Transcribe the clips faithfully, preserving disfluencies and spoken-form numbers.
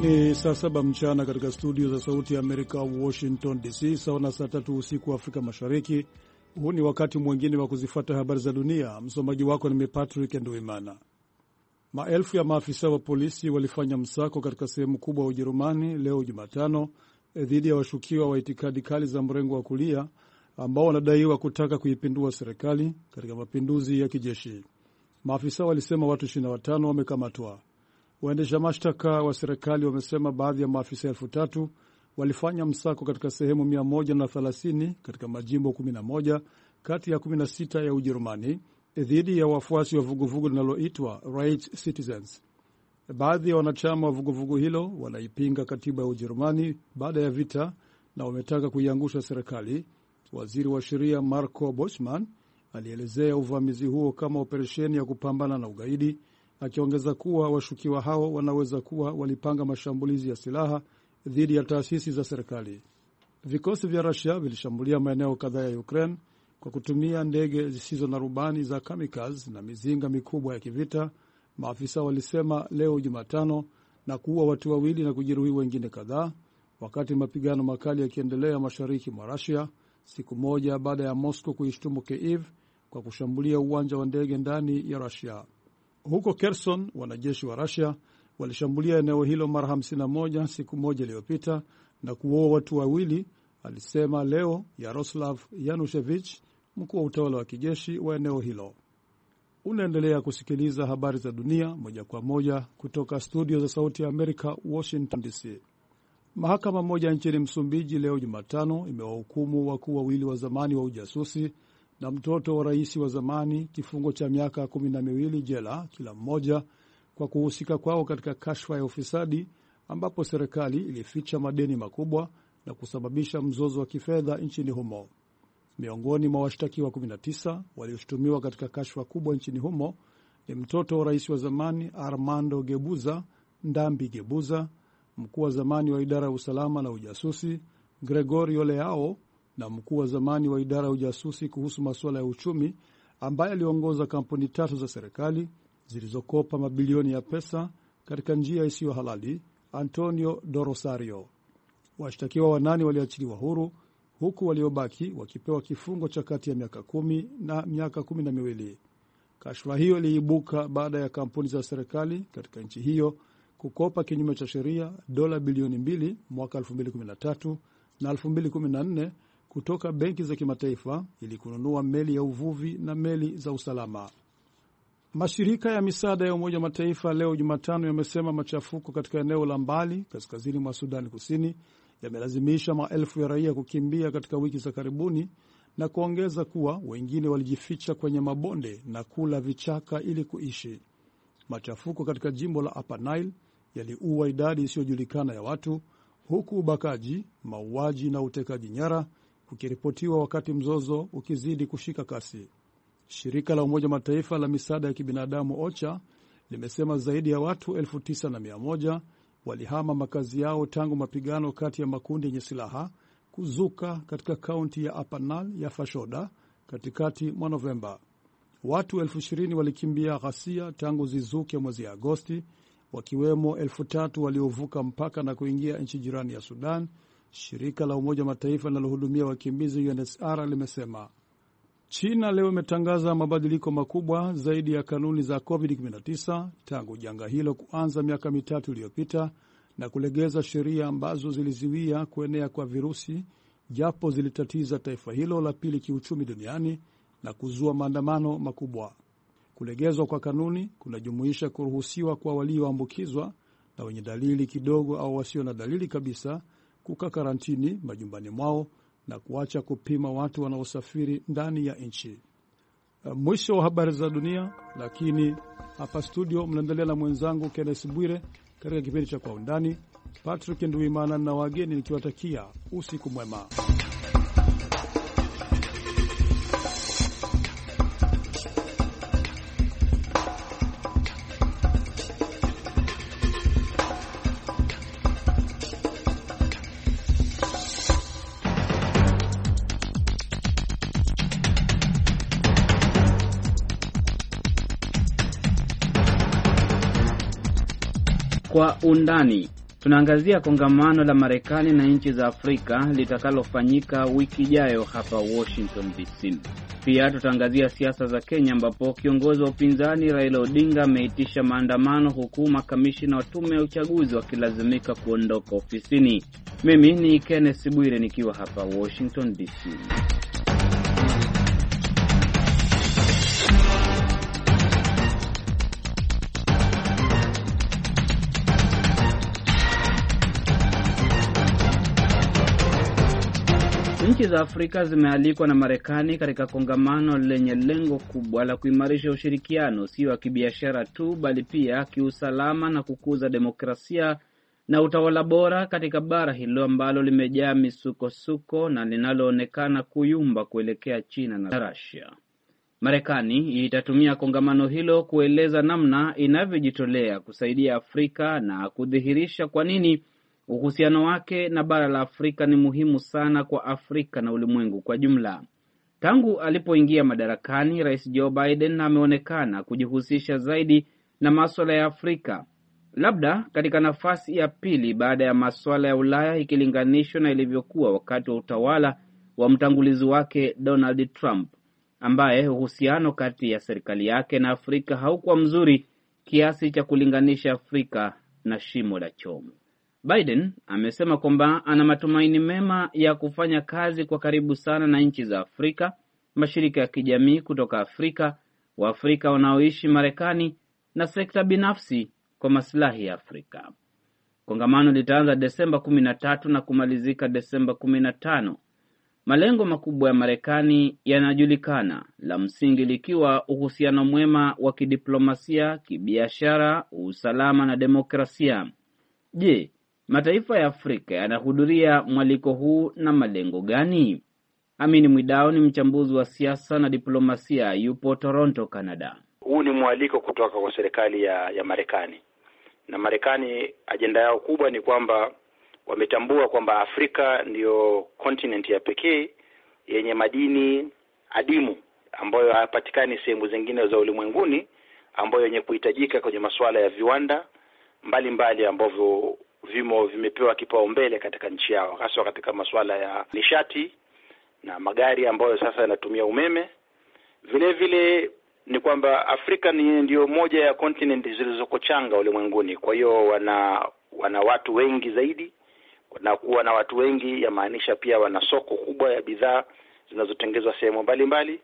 Ni saa saba mchana katika studio za Sauti ya Amerika, Washington D C, sawa na saa tatu usiku wa Afrika Mashariki. Huu ni wakati mwingine wa kuzifuata habari za dunia. Msomaji wako ni Patrick Nduimana. Maelfu ya maafisa wa polisi walifanya msako katika sehemu kubwa ya Ujerumani leo Jumatano dhidi ya washukiwa wa itikadi kali za mrengo wa kulia ambao wanadaiwa kutaka kuipindua serikali katika mapinduzi ya kijeshi. Maafisa walisema watu ishirini na watano wamekamatwa. Waendesha mashtaka wa serikali wamesema baadhi ya maafisa elfu tatu walifanya msako katika sehemu mia moja na thelathini katika majimbo kumi na moja kati ya kumi na sita ya Ujerumani dhidi ya wafuasi wa vuguvugu linaloitwa Right Citizens. Baadhi ya wanachama wa vuguvugu hilo wanaipinga katiba ya Ujerumani baada ya vita na wametaka kuiangusha serikali. Waziri wa sheria Marco Buschmann alielezea uvamizi huo kama operesheni ya kupambana na ugaidi, akiongeza kuwa washukiwa hao wanaweza kuwa walipanga mashambulizi ya silaha dhidi ya taasisi za serikali. Vikosi vya Russia vilishambulia maeneo kadhaa ya Ukraine kwa kutumia ndege zisizo na rubani za kamikaze na mizinga mikubwa ya kivita, maafisa walisema leo Jumatano, na kuua watu wawili na kujeruhi wengine kadhaa, wakati mapigano makali yakiendelea mashariki mwa Russia, siku moja baada ya Moscow kuishtumu Kiev kwa kushambulia uwanja wa ndege ndani ya Russia. Huko Kherson, wanajeshi wa Russia walishambulia eneo hilo mara hamsini na moja siku moja iliyopita na kuua watu wawili, alisema leo Yaroslav Yanushevich, mkuu wa utawala wa kijeshi wa eneo hilo. Unaendelea kusikiliza habari za dunia moja kwa moja kutoka studio za Sauti ya Amerika, Washington D C. Mahakama moja nchini Msumbiji leo Jumatano imewahukumu wakuu wawili wa zamani wa ujasusi na mtoto wa rais wa zamani kifungo cha miaka kumi na miwili jela kila mmoja kwa kuhusika kwao katika kashfa ya ufisadi ambapo serikali ilificha madeni makubwa na kusababisha mzozo wa kifedha nchini humo. Miongoni mwa washtakiwa kumi na tisa walioshutumiwa katika kashfa kubwa nchini humo ni mtoto wa rais wa zamani Armando Gebuza Ndambi Gebuza, mkuu wa zamani wa idara ya usalama na ujasusi Gregorio Leao, na mkuu wa zamani wa idara ya ujasusi kuhusu masuala ya uchumi ambaye aliongoza kampuni tatu za serikali zilizokopa mabilioni ya pesa katika njia isiyo halali, Antonio do Rosario. Washtakiwa wanane waliachiliwa huru huku waliobaki wakipewa kifungo cha kati ya miaka kumi na miaka kumi na miwili. Kashfa hiyo iliibuka baada ya kampuni za serikali katika nchi hiyo kukopa kinyume cha sheria dola bilioni mbili mwaka elfu mbili kumi na tatu na elfu mbili kumi na nne kutoka benki za kimataifa ili kununua meli ya uvuvi na meli za usalama. Mashirika ya misaada ya Umoja wa Mataifa leo Jumatano yamesema machafuko katika eneo la mbali kaskazini mwa Sudan Kusini yamelazimisha maelfu ya raia kukimbia katika wiki za karibuni, na kuongeza kuwa wengine walijificha kwenye mabonde na kula vichaka ili kuishi. Machafuko katika jimbo la Upper Nile yaliua idadi isiyojulikana ya watu, huku ubakaji, mauaji na utekaji nyara ukiripotiwa wakati mzozo ukizidi kushika kasi. Shirika la Umoja Mataifa la misaada ya kibinadamu OCHA limesema zaidi ya watu elfu tisa na mia moja walihama makazi yao tangu mapigano kati ya makundi yenye silaha kuzuka katika kaunti ya Upper Nile ya Fashoda katikati mwa Novemba. Watu elfu ishirini walikimbia ghasia tangu zizuke mwezi Agosti, wakiwemo elfu tatu waliovuka mpaka na kuingia nchi jirani ya Sudan, shirika la Umoja Mataifa linalohudumia wakimbizi U N H C R limesema. China leo imetangaza mabadiliko makubwa zaidi ya kanuni za covid kumi na tisa tangu janga hilo kuanza miaka mitatu iliyopita, na kulegeza sheria ambazo zilizuia kuenea kwa virusi, japo zilitatiza taifa hilo la pili kiuchumi duniani na kuzua maandamano makubwa. Kulegezwa kwa kanuni kunajumuisha kuruhusiwa kwa walioambukizwa na wenye dalili kidogo au wasio na dalili kabisa kukaa karantini majumbani mwao na kuacha kupima watu wanaosafiri ndani ya nchi. Mwisho wa habari za dunia, lakini hapa studio mnaendelea na mwenzangu Kenneth Bwire katika kipindi cha Kwa Undani. Patrick Nduimana na wageni nikiwatakia usiku mwema. Kwa Undani. Tunaangazia kongamano la Marekani na nchi za Afrika litakalofanyika wiki ijayo hapa Washington D C. Pia tutaangazia siasa za Kenya ambapo kiongozi wa upinzani Raila Odinga ameitisha maandamano huku makamishina wa tume ya uchaguzi wakilazimika kuondoka ofisini. Mimi ni Kenneth Bwire nikiwa hapa Washington D C. Nchi za Afrika zimealikwa na Marekani katika kongamano lenye lengo kubwa la kuimarisha ushirikiano sio wa kibiashara tu bali pia kiusalama na kukuza demokrasia na utawala bora katika bara hilo ambalo limejaa misukosuko na linaloonekana kuyumba kuelekea China na Russia. Marekani itatumia kongamano hilo kueleza namna inavyojitolea kusaidia Afrika na kudhihirisha kwa nini uhusiano wake na bara la Afrika ni muhimu sana kwa Afrika na ulimwengu kwa jumla. Tangu alipoingia madarakani, Rais Joe Biden ameonekana kujihusisha zaidi na masuala ya Afrika, labda katika nafasi ya pili baada ya masuala ya Ulaya ikilinganishwa na ilivyokuwa wakati wa utawala wa mtangulizi wake Donald Trump, ambaye uhusiano kati ya serikali yake na Afrika haukuwa mzuri kiasi cha kulinganisha Afrika na shimo la choo. Biden amesema kwamba ana matumaini mema ya kufanya kazi kwa karibu sana na nchi za Afrika, mashirika ya kijamii kutoka Afrika, Waafrika wanaoishi Marekani na sekta binafsi kwa maslahi ya Afrika. Kongamano litaanza Desemba kumi na tatu na kumalizika Desemba kumi na tano. Malengo makubwa ya Marekani yanajulikana, la msingi likiwa uhusiano mwema wa kidiplomasia, kibiashara, usalama na demokrasia. Je, mataifa ya Afrika yanahudhuria mwaliko huu na malengo gani? Amini Mwidao ni mchambuzi wa siasa na diplomasia, yupo Toronto, Canada. Huu ni mwaliko kutoka kwa serikali ya, ya Marekani. Na Marekani agenda yao kubwa ni kwamba wametambua kwamba Afrika ndiyo continent ya pekee yenye madini adimu ambayo hayapatikani sehemu zingine za ulimwenguni, ambayo yenye kuhitajika kwenye masuala ya viwanda mbalimbali ambavyo vimo vimepewa kipaumbele katika nchi yao, hasa katika masuala ya nishati na magari ambayo sasa yanatumia umeme. Vile vile ni kwamba Afrika ni ndio moja ya continent zilizokochanga ulimwenguni. Kwa hiyo wana wana watu wengi zaidi, na kuwa na watu wengi yamaanisha pia wana soko kubwa ya bidhaa zinazotengenezwa sehemu mbalimbali.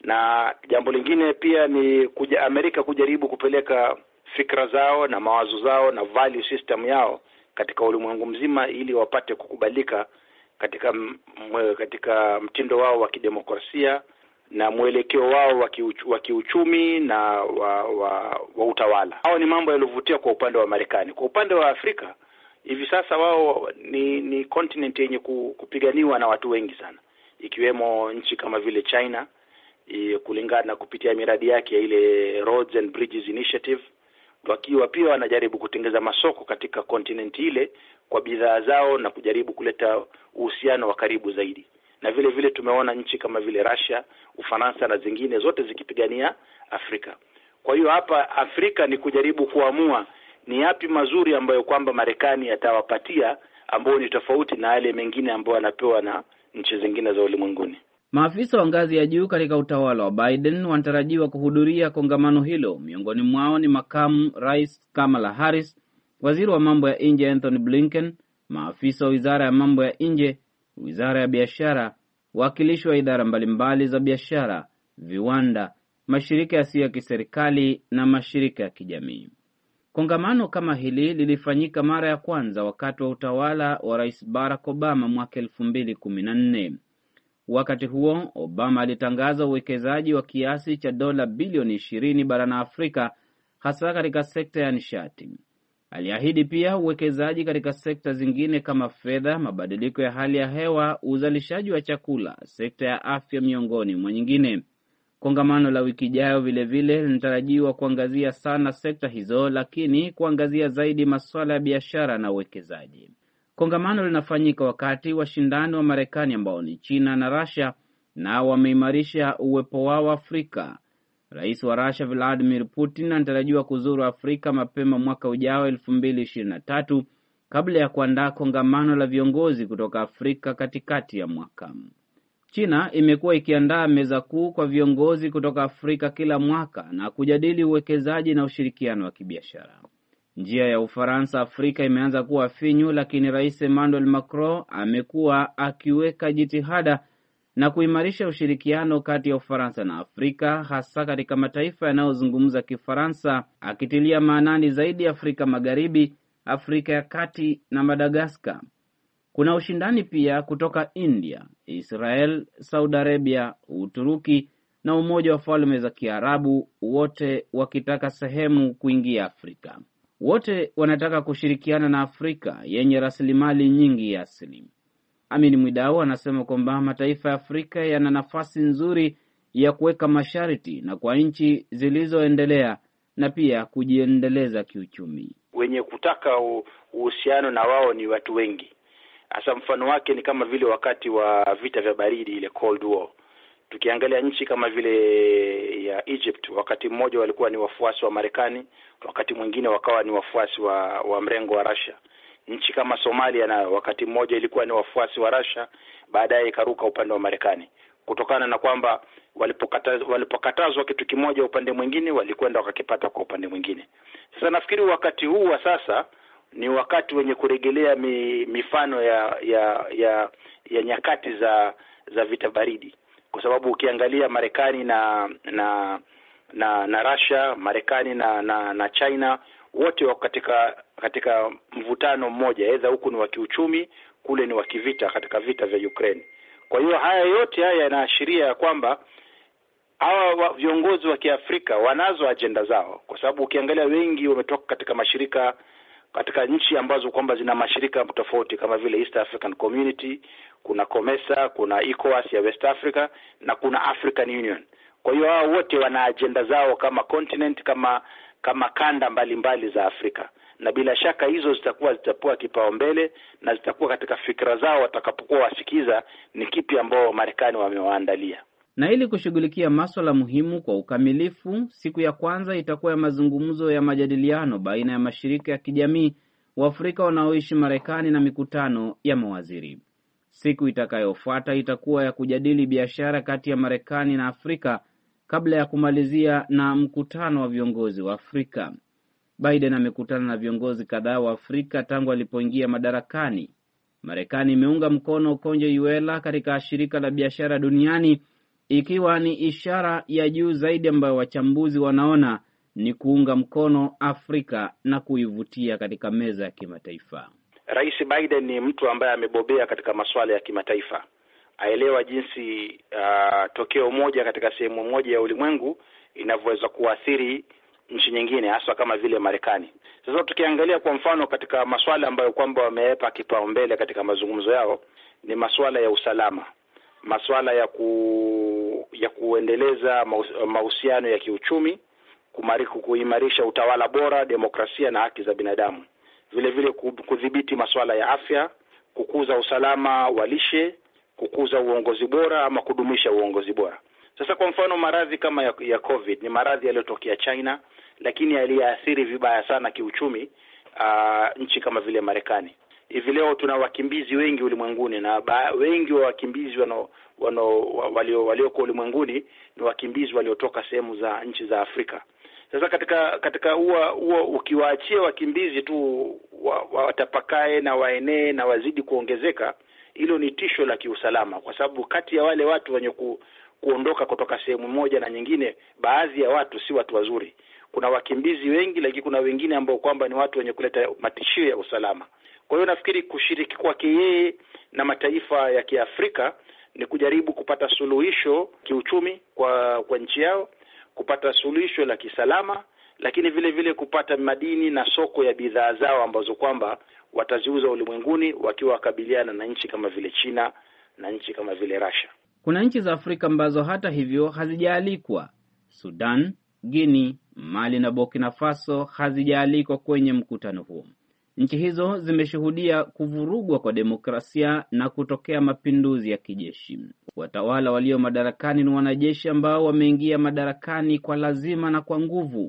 Na jambo lingine pia ni kuja Amerika kujaribu kupeleka fikra zao na mawazo zao na value system yao katika ulimwengu mzima ili wapate kukubalika katika mwe, katika mtindo wao wa kidemokrasia na mwelekeo wao wa kiuchumi na wa, wa, wa utawala. Hao ni mambo yaliyovutia kwa upande wa Marekani. Kwa upande wa Afrika hivi sasa wao ni ni continent yenye kupiganiwa na watu wengi sana, ikiwemo nchi kama vile China kulingana na kupitia miradi yake ya ile Roads and Bridges Initiative, wakiwa pia wanajaribu kutengeza masoko katika continent ile kwa bidhaa zao na kujaribu kuleta uhusiano wa karibu zaidi. Na vile vile tumeona nchi kama vile Russia, Ufaransa na zingine zote zikipigania Afrika. Kwa hiyo hapa Afrika ni kujaribu kuamua ni yapi mazuri ambayo kwamba Marekani atawapatia ambayo ni tofauti na yale mengine ambayo anapewa na nchi zingine za ulimwenguni. Maafisa wa ngazi ya juu katika utawala wa Biden wanatarajiwa kuhudhuria kongamano hilo. Miongoni mwao ni makamu rais Kamala Harris, waziri wa mambo ya nje Anthony Blinken, maafisa wa wizara ya mambo ya nje, wizara ya biashara, wakilishi wa idara mbalimbali za biashara, viwanda, mashirika yasiyo ya kiserikali na mashirika ya kijamii. Kongamano kama hili lilifanyika mara ya kwanza wakati wa utawala wa Rais Barack Obama mwaka elfu mbili kumi na nne. Wakati huo, Obama alitangaza uwekezaji wa kiasi cha dola bilioni ishirini barani Afrika, hasa katika sekta ya nishati. Aliahidi pia uwekezaji katika sekta zingine kama fedha, mabadiliko ya hali ya hewa, uzalishaji wa chakula, sekta ya afya miongoni mwa nyingine. Kongamano la wiki ijayo vile vile linatarajiwa kuangazia sana sekta hizo, lakini kuangazia zaidi masuala ya biashara na uwekezaji. Kongamano linafanyika wakati washindani wa Marekani ambao ni China na Russia na wameimarisha uwepo wao Afrika. Rais wa Russia Vladimir Putin anatarajiwa kuzuru Afrika mapema mwaka ujao elfu mbili ishirini na tatu kabla ya kuandaa kongamano la viongozi kutoka Afrika katikati ya mwaka. China imekuwa ikiandaa meza kuu kwa viongozi kutoka Afrika kila mwaka na kujadili uwekezaji na ushirikiano wa kibiashara. Njia ya Ufaransa Afrika imeanza kuwa finyu, lakini Rais Emmanuel Macron amekuwa akiweka jitihada na kuimarisha ushirikiano kati ya Ufaransa na Afrika, hasa katika mataifa yanayozungumza Kifaransa, akitilia maanani zaidi Afrika Magharibi, Afrika ya Kati na Madagascar. Kuna ushindani pia kutoka India, Israel, Saudi Arabia, Uturuki na Umoja wa Falme za Kiarabu, wote wakitaka sehemu kuingia Afrika. Wote wanataka kushirikiana na Afrika yenye rasilimali nyingi ya asili. Amin Mwidau anasema kwamba mataifa ya Afrika yana nafasi nzuri ya kuweka masharti na kwa nchi zilizoendelea na pia kujiendeleza kiuchumi. Wenye kutaka uhusiano na wao ni watu wengi. Hasa mfano wake ni kama vile wakati wa vita vya baridi, ile Cold War. Tukiangalia nchi kama vile ya Egypt, wakati mmoja walikuwa ni wafuasi wa Marekani, wakati mwingine wakawa ni wafuasi wa, wa mrengo wa Russia. Nchi kama Somalia nayo wakati mmoja ilikuwa ni wafuasi wa Russia, baadaye ikaruka upande wa Marekani. Kutokana na kwamba walipokatazwa walipokatazwa kitu kimoja upande mwingine, walikwenda wakakipata kwa upande mwingine. Sasa nafikiri wakati huu wa sasa ni wakati wenye kurejelea mi, mifano ya ya ya ya nyakati za za vita baridi, kwa sababu ukiangalia Marekani na na na na Russia, Marekani na na na China, wote wako katika katika mvutano mmoja, aidha huku ni wa kiuchumi, kule ni wa kivita katika vita vya Ukraine. Kwa hiyo haya yote haya yanaashiria kwamba hawa viongozi wa Kiafrika wanazo ajenda zao, kwa sababu ukiangalia wengi wametoka katika mashirika katika nchi ambazo kwamba zina mashirika tofauti kama vile East African Community, kuna COMESA, kuna ECOWAS ya West Africa na kuna African Union. Kwa hiyo hao wote wana ajenda zao kama continent, kama kama kanda mbalimbali mbali za Afrika. Na bila shaka hizo zitakuwa zitakuwa kipaumbele na zitakuwa katika fikra zao watakapokuwa wasikiza ni kipi ambao Marekani wamewaandalia. Na ili kushughulikia masuala muhimu kwa ukamilifu, siku ya kwanza itakuwa ya mazungumzo ya majadiliano baina ya mashirika ya kijamii wa Afrika wanaoishi Marekani na mikutano ya mawaziri. Siku itakayofuata itakuwa ya kujadili biashara kati ya Marekani na Afrika kabla ya kumalizia na mkutano wa viongozi wa Afrika. Biden amekutana na viongozi kadhaa wa Afrika tangu alipoingia madarakani. Marekani imeunga mkono Konjo Iweala katika shirika la biashara duniani, ikiwa ni ishara ya juu zaidi ambayo wachambuzi wanaona ni kuunga mkono Afrika na kuivutia katika meza ya kimataifa. Rais Biden ni mtu ambaye amebobea katika masuala ya kimataifa. Aelewa jinsi uh, tokeo moja katika sehemu moja ya ulimwengu inavyoweza kuathiri nchi nyingine, hasa kama vile Marekani. Sasa tukiangalia kwa mfano katika masuala ambayo kwamba wameepa kipaumbele katika mazungumzo yao ni masuala ya usalama, masuala ya ku, ya kuendeleza mahusiano ya kiuchumi, kumariku kuimarisha utawala bora, demokrasia na haki za binadamu. Vile vile kudhibiti masuala ya afya, kukuza usalama wa lishe, kukuza uongozi bora ama kudumisha uongozi bora. Sasa kwa mfano maradhi kama ya, ya COVID ni maradhi yaliyotokea China, lakini yaliathiri vibaya sana kiuchumi uh, nchi kama vile Marekani. Hivi leo tuna wakimbizi wengi ulimwenguni, na ba, wengi wa wakimbizi wano wano walio walioko ulimwenguni ni wakimbizi waliotoka sehemu za nchi za Afrika. Sasa katika katika huwa huwa ukiwaachia wakimbizi tu watapakae wa na waenee na wazidi kuongezeka, hilo ni tisho la kiusalama, kwa sababu kati ya wale watu wenye ku, kuondoka kutoka sehemu moja na nyingine, baadhi ya watu si watu wazuri. Kuna wakimbizi wengi, lakini kuna wengine ambao kwamba ni watu wenye kuleta matishio ya usalama. Kwa hiyo nafikiri kushiriki kwake yeye na mataifa ya Kiafrika ni kujaribu kupata suluhisho kiuchumi kwa kwa nchi yao, kupata suluhisho la kisalama, lakini vile vile kupata madini na soko ya bidhaa zao ambazo kwamba wataziuza ulimwenguni wakiwa wakabiliana na nchi kama vile China na nchi kama vile Russia. Kuna nchi za Afrika ambazo hata hivyo hazijaalikwa. Sudan, Guinea, Mali na Burkina Faso hazijaalikwa kwenye mkutano huo. Nchi hizo zimeshuhudia kuvurugwa kwa demokrasia na kutokea mapinduzi ya kijeshi. Watawala walio madarakani ni wanajeshi ambao wameingia madarakani kwa lazima na kwa nguvu.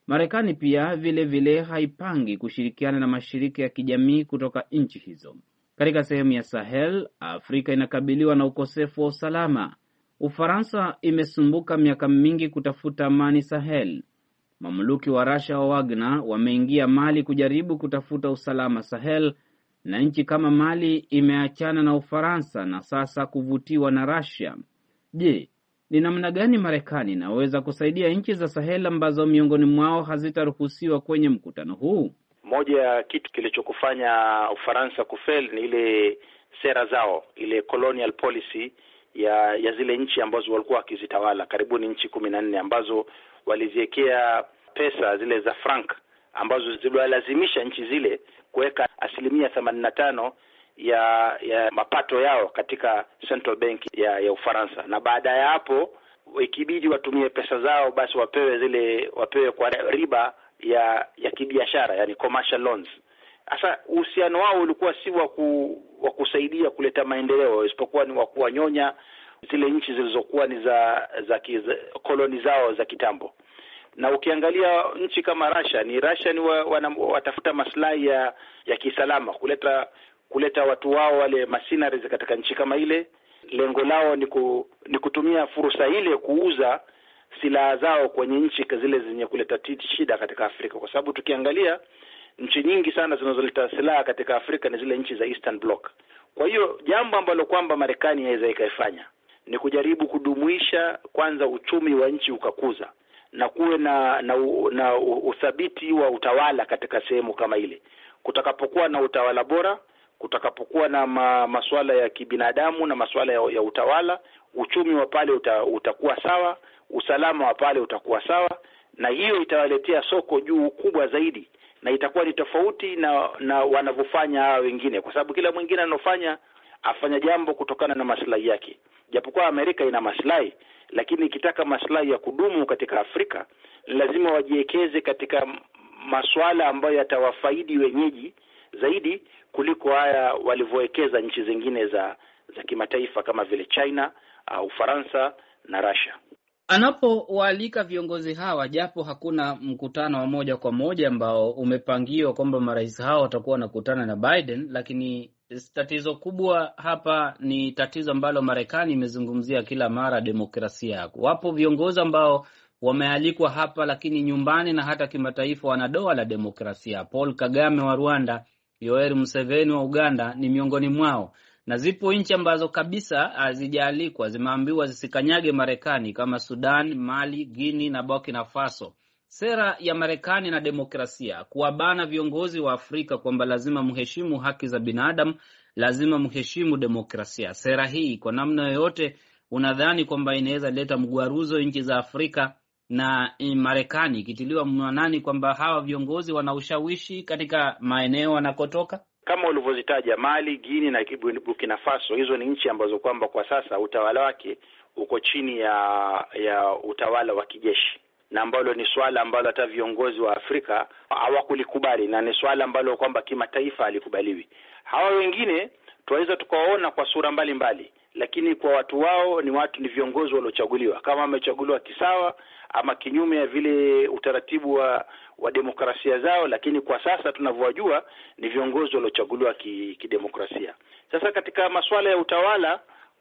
Marekani pia vile vile haipangi kushirikiana na mashirika ya kijamii kutoka nchi hizo. Katika sehemu ya Sahel, Afrika inakabiliwa na ukosefu wa usalama. Ufaransa imesumbuka miaka mingi kutafuta amani Sahel. Mamluki wa Russia wa Wagner wameingia Mali kujaribu kutafuta usalama Sahel, na nchi kama Mali imeachana na Ufaransa na sasa kuvutiwa na Russia. Je, ni namna gani Marekani inaweza kusaidia nchi za Sahel ambazo miongoni mwao hazitaruhusiwa kwenye mkutano huu? Moja ya kitu kilichokufanya Ufaransa kufeli ni ile sera zao, ile colonial policy ya ya zile nchi ambazo walikuwa wakizitawala, karibuni nchi kumi na nne ambazo waliziwekea pesa zile za franc ambazo ziliwalazimisha nchi zile kuweka asilimia themanini na tano ya ya mapato yao katika Central Bank ya ya Ufaransa, na baada ya hapo ikibidi watumie pesa zao basi wapewe zile wapewe kwa riba ya ya kibiashara, yani commercial loans. Sasa uhusiano wao ulikuwa si wa ku, wa kusaidia kuleta maendeleo, isipokuwa ni wa kuwanyonya zile nchi zilizokuwa ni za za koloni zao za kitambo. Na ukiangalia nchi kama Russia, ni Russia ni wa, wa, watafuta maslahi ya ya kisalama, kuleta kuleta watu wao wale mercenaries katika nchi kama ile. Lengo lao ni, ku, ni kutumia fursa ile kuuza silaha zao kwenye nchi zile zenye kuleta shida katika Afrika, kwa sababu tukiangalia nchi nyingi sana zinazoleta silaha katika Afrika ni zile nchi za Eastern Bloc. Kwa hiyo jambo ambalo kwamba Marekani inaweza ikaifanya ni kujaribu kudumuisha kwanza uchumi wa nchi ukakuza, na kuwe na na, na uthabiti wa utawala katika sehemu kama ile. Kutakapokuwa na utawala bora, kutakapokuwa na ma, masuala ya kibinadamu na masuala ya, ya utawala, uchumi wa pale uta, utakuwa sawa, usalama wa pale utakuwa sawa, na hiyo itawaletea soko juu kubwa zaidi, na itakuwa ni tofauti na na wanavyofanya hawa wengine, kwa sababu kila mwingine anofanya afanya jambo kutokana na maslahi yake. Japokuwa Amerika ina maslahi, lakini ikitaka maslahi ya kudumu katika Afrika lazima wajiwekeze katika masuala ambayo yatawafaidi wenyeji zaidi kuliko haya walivyowekeza nchi zingine za za kimataifa kama vile China, uh, Ufaransa na Russia. Anapowaalika viongozi hawa, japo hakuna mkutano wa moja kwa moja ambao umepangiwa kwamba marais hao watakuwa wanakutana na Biden, lakini tatizo kubwa hapa ni tatizo ambalo Marekani imezungumzia kila mara, demokrasia. Wapo viongozi ambao wamealikwa hapa, lakini nyumbani na hata kimataifa wana doa la demokrasia. Paul Kagame wa Rwanda, Yoweri Museveni wa Uganda ni miongoni mwao. Na zipo nchi ambazo kabisa hazijaalikwa, zimeambiwa zisikanyage Marekani kama Sudan, Mali, Guinea na Burkina Faso. Sera ya Marekani na demokrasia kuwabana viongozi wa Afrika kwamba lazima mheshimu haki za binadamu, lazima mheshimu demokrasia. Sera hii kwa namna yoyote unadhani kwamba inaweza leta mgwaruzo nchi za Afrika na Marekani ikitiliwa mwanani kwamba hawa viongozi wana ushawishi katika maeneo wanakotoka? Kama ulivyozitaja Mali, Guinea na Burkina Faso, hizo ni nchi ambazo kwamba kwa sasa utawala wake uko chini ya ya utawala wa kijeshi, na ambalo ni swala ambalo hata viongozi wa Afrika hawakulikubali, na ni swala ambalo kwamba kimataifa halikubaliwi. Hawa wengine tunaweza tukawaona kwa sura mbalimbali mbali, lakini kwa watu wao ni watu ni viongozi waliochaguliwa, kama wamechaguliwa kisawa ama kinyume ya vile utaratibu wa wa demokrasia zao, lakini kwa sasa tunavyojua ni viongozi waliochaguliwa kidemokrasia. Ki sasa katika masuala ya utawala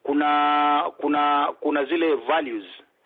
kuna kuna kuna zile values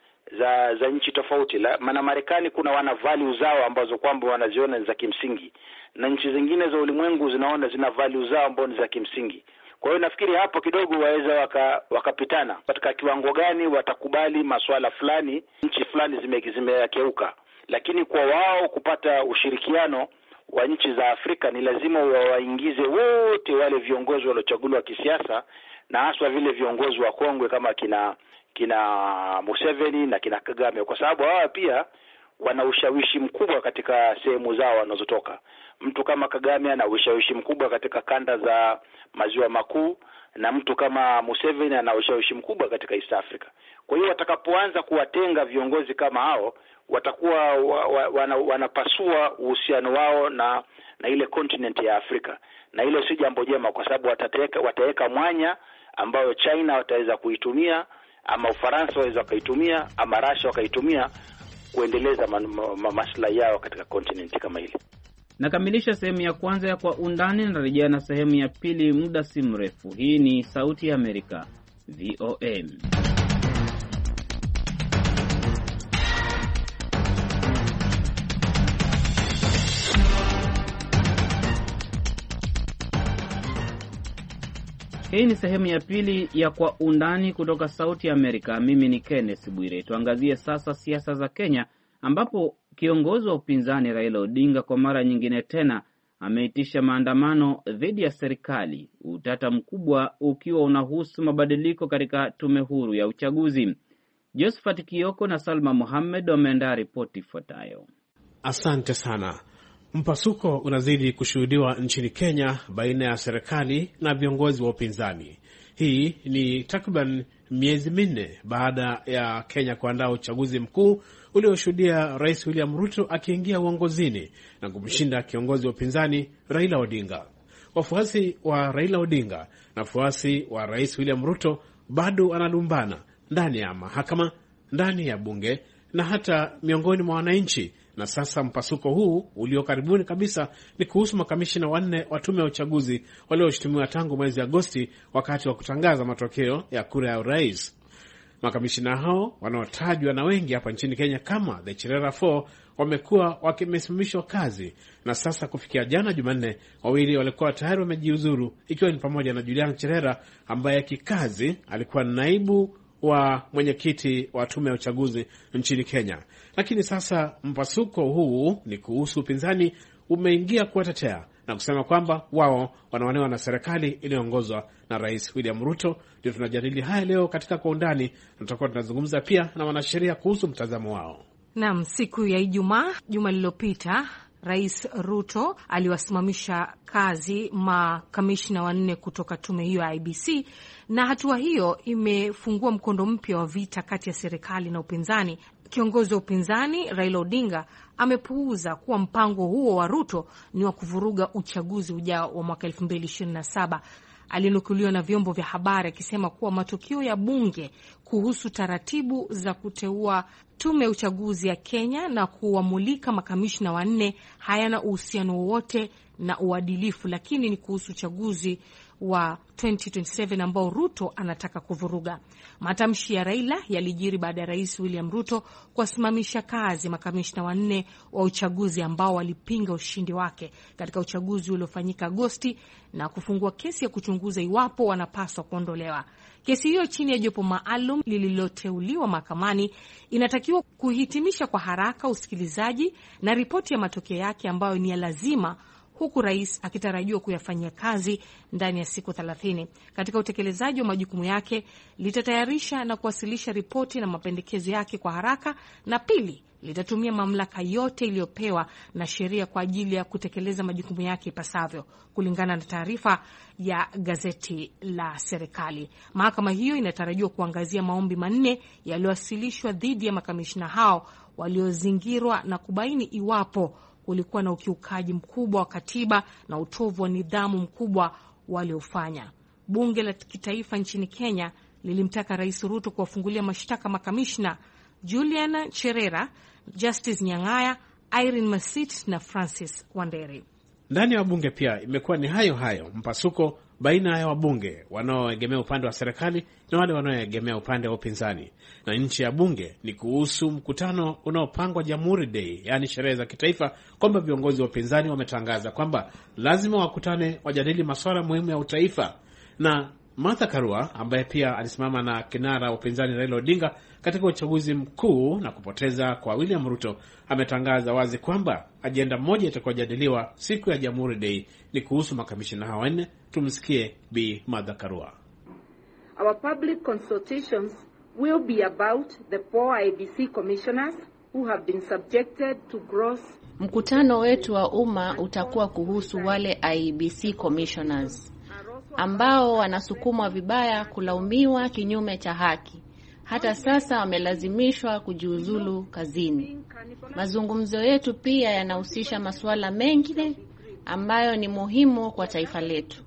za za nchi tofauti. Maana Marekani kuna wana values zao ambazo kwamba wanaziona za kimsingi, na nchi zingine za ulimwengu zinaona zina values zao ambazo ni za kimsingi. Kwa hiyo nafikiri hapo kidogo waweza waka, wakapitana katika kiwango gani watakubali masuala fulani, nchi fulani zimekeuka. Lakini kwa wao kupata ushirikiano wa nchi za Afrika ni lazima wawaingize wote wale viongozi waliochaguliwa kisiasa, na haswa vile viongozi wa kongwe kama kina kina Museveni na kina Kagame, kwa sababu hawa pia wana ushawishi mkubwa katika sehemu zao wanazotoka. Mtu kama Kagame ana ushawishi mkubwa katika kanda za maziwa makuu, na mtu kama Museveni ana ushawishi mkubwa katika East Africa. Kwa hiyo watakapoanza kuwatenga viongozi kama hao, watakuwa wa, wa, wana, wanapasua uhusiano wao na na ile continent ya Afrika, na ile si jambo jema, kwa sababu watateka wataweka mwanya ambayo China wataweza kuitumia, ama Ufaransa waweza kuitumia, ama Russia wakaitumia kuendeleza ma, ma, ma, maslahi yao katika continent kama ile. Nakamilisha sehemu ya kwanza ya Kwa Undani, narejea na sehemu ya pili muda si mrefu. Hii ni Sauti ya Amerika, V O A. Hii ni sehemu ya pili ya Kwa Undani kutoka Sauti ya Amerika. Mimi ni Kenneth Bwire. Tuangazie sasa siasa za Kenya, ambapo kiongozi wa upinzani Raila Odinga kwa mara nyingine tena ameitisha maandamano dhidi ya serikali, utata mkubwa ukiwa unahusu mabadiliko katika tume huru ya uchaguzi. Josephat Kioko na Salma Mohamed wameandaa ripoti ifuatayo. Asante sana. Mpasuko unazidi kushuhudiwa nchini Kenya baina ya serikali na viongozi wa upinzani. Hii ni takriban miezi minne baada ya Kenya kuandaa uchaguzi mkuu ulioshuhudia Rais William Ruto akiingia uongozini na kumshinda kiongozi wa upinzani Raila Odinga. Wafuasi wa Raila Odinga na wafuasi wa Rais William Ruto bado wanalumbana ndani ya mahakama, ndani ya bunge na hata miongoni mwa wananchi. Na sasa mpasuko huu ulio karibuni kabisa ni kuhusu makamishina wanne wa tume ya uchaguzi walioshutumiwa tangu mwezi Agosti wakati wa kutangaza matokeo ya kura ya urais. Makamishina hao wanaotajwa na wengi hapa nchini Kenya kama the Cherera Four wamekuwa wakimesimamishwa kazi, na sasa kufikia jana Jumanne, wawili walikuwa tayari wamejiuzuru, ikiwa ni pamoja na Julian Cherera ambaye kikazi alikuwa naibu wa mwenyekiti wa tume ya uchaguzi nchini Kenya. Lakini sasa mpasuko huu ni kuhusu upinzani umeingia kuwatetea na kusema kwamba wao wanaonewa na serikali iliyoongozwa na Rais William Ruto. Ndio tunajadili haya leo katika Kwa Undani, na tutakuwa tunazungumza pia na wanasheria kuhusu mtazamo wao. Naam, siku ya Ijumaa juma lililopita Rais Ruto aliwasimamisha kazi makamishna wanne kutoka tume hiyo ya I B C, na hatua hiyo imefungua mkondo mpya wa vita kati ya serikali na upinzani. Kiongozi wa upinzani Raila Odinga amepuuza kuwa mpango huo wa Ruto ni wa kuvuruga uchaguzi ujao wa mwaka elfu mbili ishirini na saba. Alinukuliwa na vyombo vya habari akisema kuwa matokeo ya bunge kuhusu taratibu za kuteua tume ya uchaguzi ya Kenya na kuwamulika makamishna wanne hayana uhusiano wowote na uadilifu, lakini ni kuhusu uchaguzi wa ishirini ishirini na saba ambao Ruto anataka kuvuruga. Matamshi ya Raila yalijiri baada ya Rais William Ruto kuwasimamisha kazi makamishna wanne wa uchaguzi ambao walipinga ushindi wake katika uchaguzi uliofanyika Agosti na kufungua kesi ya kuchunguza iwapo wanapaswa kuondolewa. Kesi hiyo chini ya jopo maalum lililoteuliwa mahakamani inatakiwa kuhitimisha kwa haraka usikilizaji na ripoti ya matokeo yake ambayo ni ya lazima, huku rais akitarajiwa kuyafanyia kazi ndani ya siku thelathini. Katika utekelezaji wa majukumu yake, litatayarisha na kuwasilisha ripoti na mapendekezo yake kwa haraka, na pili, litatumia mamlaka yote iliyopewa na sheria kwa ajili ya kutekeleza majukumu yake ipasavyo, kulingana na taarifa ya gazeti la serikali. Mahakama hiyo inatarajiwa kuangazia maombi manne yaliyowasilishwa dhidi ya makamishna hao waliozingirwa na kubaini iwapo ulikuwa na ukiukaji mkubwa wa katiba na utovu wa nidhamu mkubwa waliofanya. Bunge la kitaifa nchini Kenya lilimtaka Rais Ruto kuwafungulia mashtaka makamishna Julian Cherera, Justice Nyang'aya, Irene Masit na Francis Wanderi. Ndani ya wabunge pia imekuwa ni hayo hayo, mpasuko baina ya wabunge wanaoegemea upande wa serikali na wale wanaoegemea upande wa upinzani. Na nchi ya bunge ni kuhusu mkutano unaopangwa Jamhuri Day, yani sherehe za kitaifa, kwamba viongozi wa upinzani wametangaza kwamba lazima wakutane wajadili masuala muhimu ya utaifa. Na Martha Karua ambaye pia alisimama na kinara upinzani Raila Odinga katika uchaguzi mkuu na kupoteza kwa William Ruto, ametangaza wazi kwamba ajenda moja itakayojadiliwa siku ya Jamhuri Day ni kuhusu makamishina hawa wanne. Tumsikie Bi Martha Karua. Our public consultations will be about the four I B C commissioners who have been subjected to gross. Mkutano wetu wa umma utakuwa kuhusu wale I B C commissioners ambao wanasukumwa vibaya, kulaumiwa kinyume cha haki. Hata sasa wamelazimishwa kujiuzulu kazini. Mazungumzo yetu pia yanahusisha masuala mengine ambayo ni muhimu kwa taifa letu.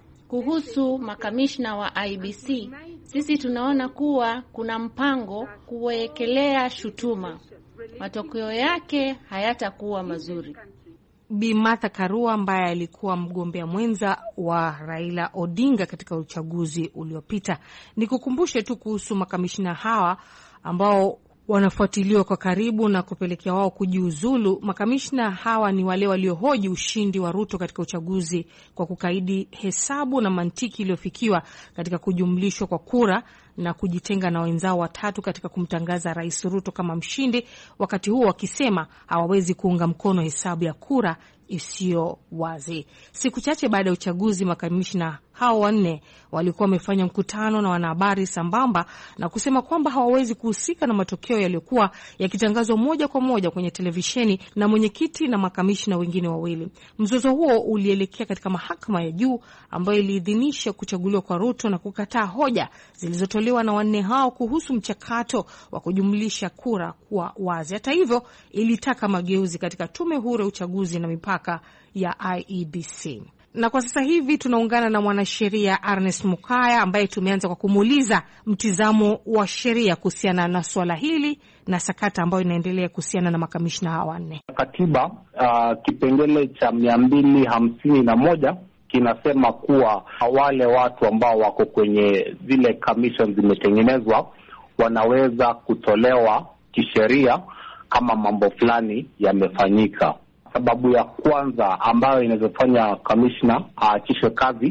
Kuhusu makamishna wa I B C, sisi tunaona kuwa kuna mpango kuwekelea shutuma. matokeo yake hayatakuwa mazuri. Bi Martha Karua ambaye alikuwa mgombea mwenza wa Raila Odinga katika uchaguzi uliopita. Nikukumbushe tu kuhusu makamishna hawa ambao wanafuatiliwa kwa karibu na kupelekea wao kujiuzulu. Makamishna hawa ni wale waliohoji ushindi wa Ruto katika uchaguzi kwa kukaidi hesabu na mantiki iliyofikiwa katika kujumlishwa kwa kura na kujitenga na wenzao watatu katika kumtangaza Rais Ruto kama mshindi, wakati huo wakisema hawawezi kuunga mkono hesabu ya kura isiyo wazi. Siku chache baada ya uchaguzi, makamishna hao wanne walikuwa wamefanya mkutano na wanahabari sambamba na kusema kwamba hawawezi kuhusika na matokeo yaliyokuwa yakitangazwa moja kwa moja kwenye televisheni na mwenyekiti na makamishna wengine wawili. Mzozo huo ulielekea katika mahakama ya juu ambayo iliidhinisha kuchaguliwa kwa Ruto na kukataa hoja zilizotolewa na wanne hao kuhusu mchakato wa kujumlisha kura kuwa wazi. Hata hivyo, ilitaka mageuzi katika tume huru ya uchaguzi na mipaka ya I E B C. Na kwa sasa hivi tunaungana na mwanasheria Ernest Mukaya ambaye tumeanza kwa kumuuliza mtizamo wa sheria kuhusiana na swala hili na sakata ambayo inaendelea kuhusiana na makamishna hawa wanne. Katiba uh, kipengele cha mia mbili hamsini na moja kinasema kuwa wale watu ambao wako kwenye zile commission zimetengenezwa wanaweza kutolewa kisheria kama mambo fulani yamefanyika. Sababu ya kwanza ambayo inawezafanya commissioner aachishwe kazi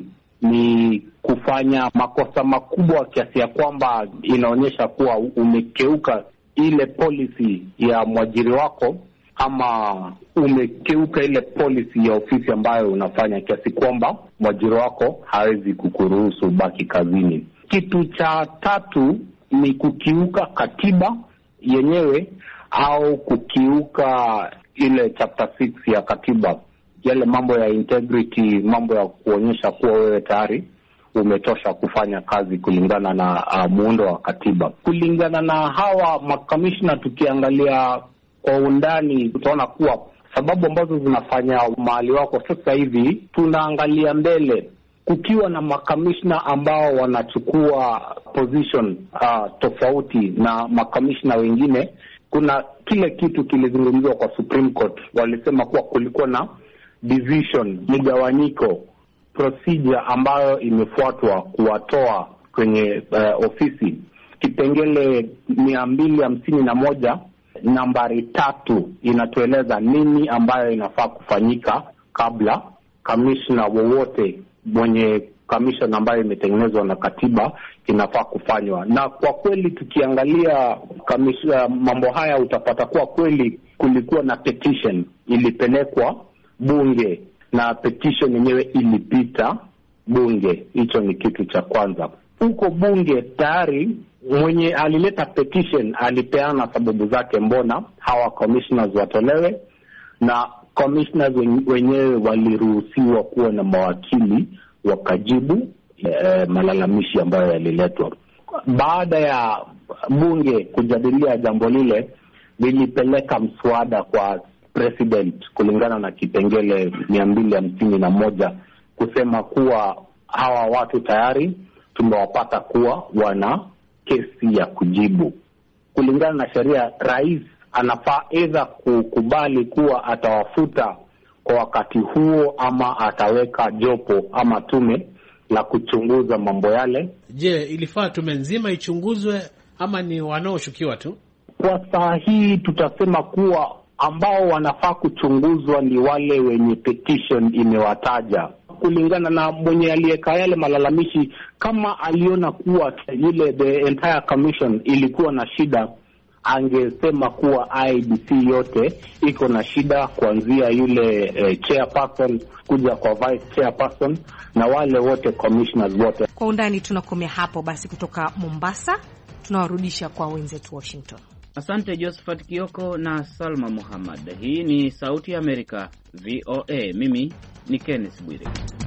ni kufanya makosa makubwa kiasi ya kwamba inaonyesha kuwa umekeuka ile policy ya mwajiri wako ama umekeuka ile policy ya ofisi ambayo unafanya kiasi kwamba mwajiri wako hawezi kukuruhusu baki kazini. Kitu cha tatu ni kukiuka katiba yenyewe au kukiuka ile chapter six ya katiba, yale mambo ya integrity, mambo ya kuonyesha kuwa wewe tayari umetosha kufanya kazi kulingana na uh, muundo wa katiba. Kulingana na hawa makamishna, tukiangalia kwa undani tutaona kuwa sababu ambazo zinafanya mahali wako sasa hivi, tunaangalia mbele kukiwa na makamishna ambao wanachukua position uh, tofauti na makamishna wengine. Kuna kile kitu kilizungumziwa kwa Supreme Court, walisema kuwa kulikuwa na division, mgawanyiko, procedure ambayo imefuatwa kuwatoa kwenye uh, ofisi. Kipengele mia mbili hamsini na moja nambari tatu inatueleza nini ambayo inafaa kufanyika kabla kamishna wowote mwenye commission ambayo imetengenezwa na katiba inafaa kufanywa. Na kwa kweli tukiangalia kamishna mambo haya, utapata kuwa kweli kulikuwa na petition ilipelekwa bunge na petition yenyewe ilipita bunge. Hicho ni kitu cha kwanza. Huko bunge tayari mwenye alileta petition alipeana sababu zake mbona hawa commissioners watolewe, na commissioners wenyewe waliruhusiwa kuwa na mawakili wakajibu eh, malalamishi ambayo yaliletwa. Baada ya bunge kujadilia jambo lile, lilipeleka mswada kwa president kulingana na kipengele mia mbili hamsini na moja kusema kuwa hawa watu tayari tumewapata kuwa wana kesi ya kujibu. Kulingana na sheria, rais anafaa either kukubali kuwa atawafuta kwa wakati huo ama ataweka jopo ama tume la kuchunguza mambo yale. Je, ilifaa tume nzima ichunguzwe ama ni wanaoshukiwa tu? Kwa saa hii tutasema kuwa ambao wanafaa kuchunguzwa ni wale wenye petition imewataja. Kulingana na mwenye aliyeka yale malalamishi, kama aliona kuwa ile the entire commission ilikuwa na shida, angesema kuwa I E B C yote iko na shida, kuanzia yule eh, chairperson kuja kwa vice chairperson na wale wote commissioners wote. Kwa undani tunakomea hapo basi. Kutoka Mombasa tunawarudisha kwa wenzetu Washington. Asante Josephat Kioko na Salma Muhammad. Hii ni Sauti ya Amerika V O A. Mimi ni Kenneth Bwire.